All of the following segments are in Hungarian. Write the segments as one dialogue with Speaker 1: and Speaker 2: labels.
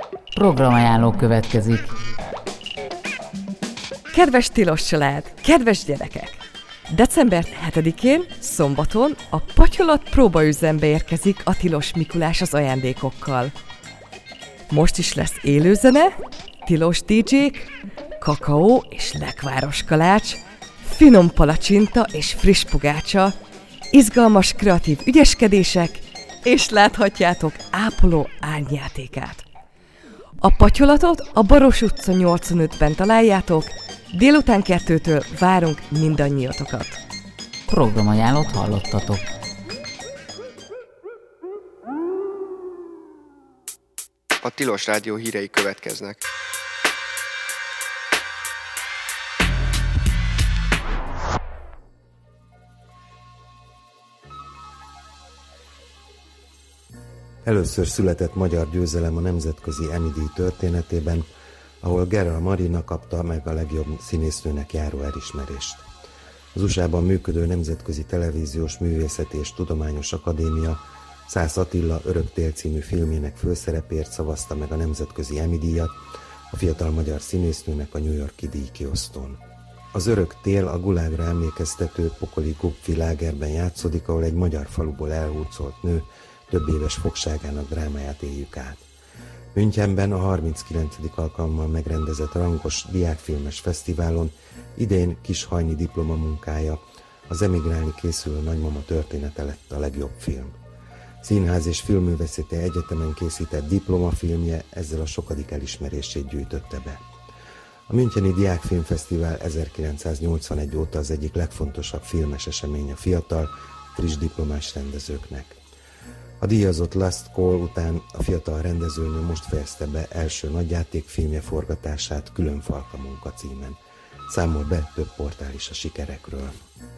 Speaker 1: Programajánló következik.
Speaker 2: Kedves tilos család, kedves gyerekek! December 7-én, szombaton a Patyolat próbaüzembe érkezik a Tilos Mikulás az ajándékokkal. Most is lesz élőzene, tilos DJ-k, kakaó és lekváros kalács, finom palacsinta és friss pogácsa, izgalmas kreatív ügyeskedések, és láthatjátok ápoló árnyjátékát. A Patyolatot a Baros utca 85-ben találjátok, délután 2-től várunk mindannyiatokat.
Speaker 1: Programajánlót hallottatok.
Speaker 3: A Tilos Rádió hírei következnek.
Speaker 4: Először született magyar győzelem a nemzetközi Emmy-díj történetében, ahol Gera Marina kapta meg a legjobb színésznőnek járó elismerést. Az USA-ban működő Nemzetközi Televíziós Művészeti és Tudományos Akadémia Szász Attila Örök tél című filmjének főszerepért szavazta meg a nemzetközi Emmy-díjat a fiatal magyar színésznőnek a New York-i díjkiosztón. Az Örök tél a gulágra emlékeztető pokoli Gupfi lágerben játszódik, ahol egy magyar faluból elhurcolt nő több éves fogságának drámáját éljük át. Münchenben a 39. alkalommal megrendezett rangos diákfilmes fesztiválon idén Kishajni diplomamunkája, az emigrálni készülő nagymama története lett a legjobb film. Színház és Filmművészeti Egyetemen készített diplomafilmje ezzel a sokadik elismerését gyűjtötte be. A Müncheni Diákfilmfesztivál 1981 óta az egyik legfontosabb filmes esemény a fiatal, friss diplomás rendezőknek. A díjazott Last Call után a fiatal rendezőnő most fejezte be első nagyjátékfilmje forgatását Külön Falka munka címen. Számol be több portál is a sikerekről.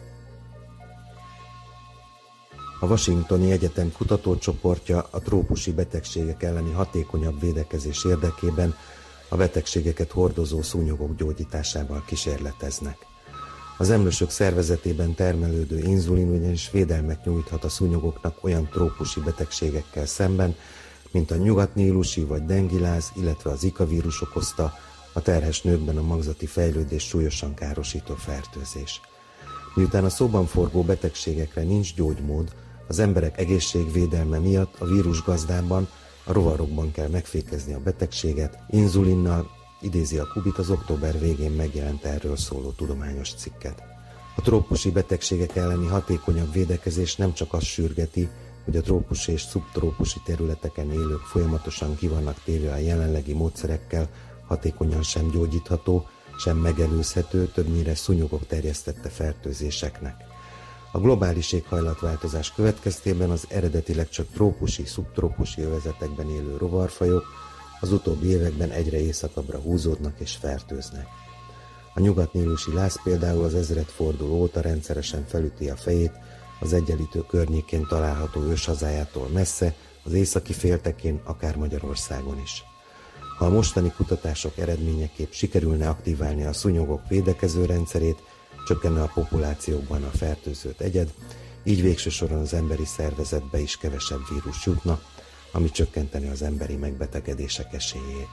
Speaker 4: A Washingtoni Egyetem kutatócsoportja a trópusi betegségek elleni hatékonyabb védekezés érdekében a betegségeket hordozó szúnyogok gyógyításával kísérleteznek. Az emlősök szervezetében termelődő inzulin ugyanis védelmet nyújthat a szúnyogoknak olyan trópusi betegségekkel szemben, mint a nyugatnílusi vagy dengiláz, illetve a Zika vírus okozta, a terhes nőkben a magzati fejlődés súlyosan károsító fertőzés. Miután a szóban forgó betegségekre nincs gyógymód, az emberek egészségvédelme miatt a vírusgazdában, a rovarokban kell megfékezni a betegséget inzulinnal, idézi a Kubit az október végén megjelent erről szóló tudományos cikket. A trópusi betegségek elleni hatékonyabb védekezés nem csak azt sürgeti, hogy a trópusi és szubtrópusi területeken élők folyamatosan ki vannak téve a jelenlegi módszerekkel, hatékonyan sem gyógyítható, sem megelőzhető, többnyire szúnyogok terjesztette fertőzéseknek. A globális éghajlatváltozás következtében az eredetileg csak trópusi, szubtrópusi övezetekben élő rovarfajok az utóbbi években egyre északabbra húzódnak és fertőznek. A nyugatnílusi láz például az ezredforduló óta rendszeresen felüti a fejét az Egyenlítő környékén található őshazájától messze, az északi féltekén, akár Magyarországon is. Ha a mostani kutatások eredményeképp sikerülne aktiválni a szúnyogok védekező rendszerét, csökkenne a populációkban a fertőzött egyed, így végső soron az emberi szervezetbe is kevesebb vírus jutna, ami csökkenteni az emberi megbetegedések esélyét.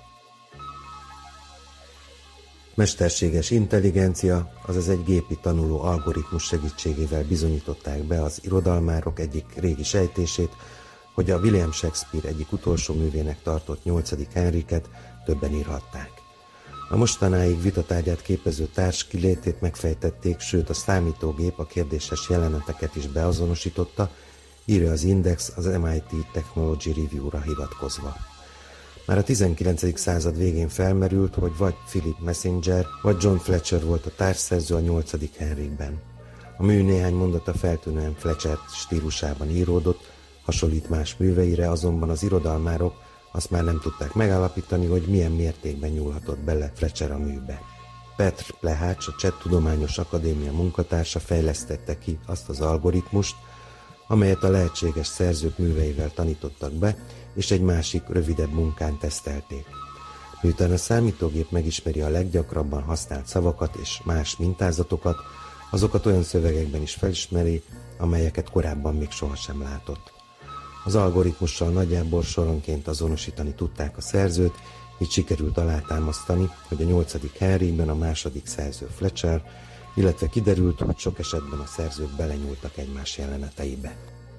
Speaker 4: Mesterséges intelligencia, azaz egy gépi tanuló algoritmus segítségével bizonyították be az irodalmárok egyik régi sejtését, hogy a William Shakespeare egyik utolsó művének tartott 8. Henriket többen írhatták. A mostanáig vitatárgyát képező társ kilétét megfejtették, sőt a számítógép a kérdéses jeleneteket is beazonosította, írja az Index az MIT Technology Review-ra hivatkozva. Már a 19. század végén felmerült, hogy vagy Philip Messenger, vagy John Fletcher volt a társszerző a 8. Henrikben. A mű néhány mondata feltűnően Fletcher stílusában íródott, hasonlít más műveire, azonban az irodalmárok azt már nem tudták megállapítani, hogy milyen mértékben nyúlhatott bele Fletcher a műbe. Petr Plehács, a Cseh Tudományos Akadémia munkatársa fejlesztette ki azt az algoritmust, amelyet a lehetséges szerzők műveivel tanítottak be, és egy másik, rövidebb munkán tesztelték. Miután a számítógép megismeri a leggyakrabban használt szavakat és más mintázatokat, azokat olyan szövegekben is felismeri, amelyeket korábban még sohasem látott. Az algoritmussal nagyjából soronként azonosítani tudták a szerzőt, így sikerült alátámasztani, hogy a 8. Henryben a második szerző Fletcher, illetve kiderült, hogy sok esetben a szerzők belenyúltak egymás jeleneteibe.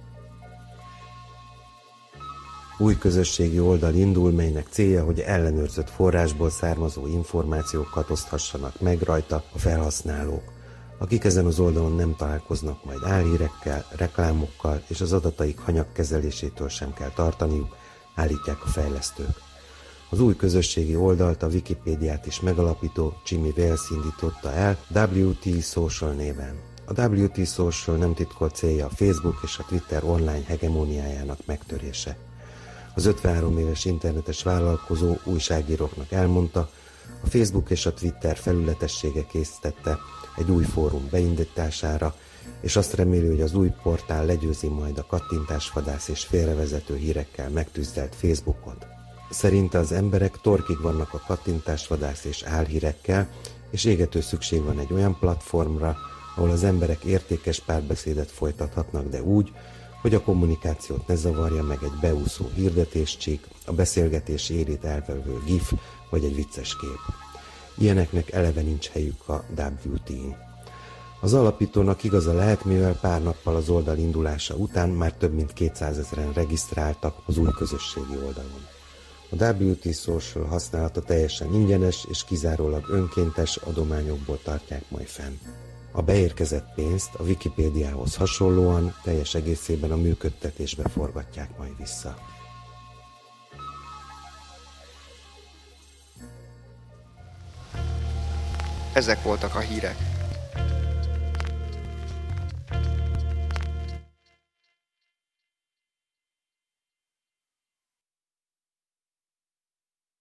Speaker 4: Új közösségi oldal indul, melynek célja, hogy ellenőrzött forrásból származó információkat oszthassanak meg rajta a felhasználók, akik ezen az oldalon nem találkoznak majd álhírekkel, reklámokkal, és az adataik hanyagkezelésétől sem kell tartaniuk, állítják a fejlesztők. Az új közösségi oldalt, a Wikipédiát is megalapító Jimmy Wales indította el WT Social néven. A WT Social nem titkolt célja a Facebook és a Twitter online hegemóniájának megtörése. Az 53 éves internetes vállalkozó újságíróknak elmondta, a Facebook és a Twitter felületessége készítette egy új fórum beindítására, és azt reméli, hogy az új portál legyőzi majd a kattintásvadász és félrevezető hírekkel megtüzdelt Facebookot. Szerinte az emberek torkig vannak a kattintásvadász és álhírekkel, és égető szükség van egy olyan platformra, ahol az emberek értékes párbeszédet folytathatnak, de úgy, hogy a kommunikációt ne zavarja meg egy beúszó hirdetéscsík, a beszélgetés érét elvevő gif vagy egy vicces kép. Ilyeneknek eleve nincs helyük a WT-n. Az alapítónak igaza lehet, mivel pár nappal az oldal indulása után már több mint 200 000-en regisztráltak az új közösségi oldalon. A WT Social használata teljesen ingyenes és kizárólag önkéntes adományokból tartják majd fenn. A beérkezett pénzt a Wikipédiához hasonlóan teljes egészében a működtetésbe forgatják majd vissza.
Speaker 3: Ezek voltak a hírek.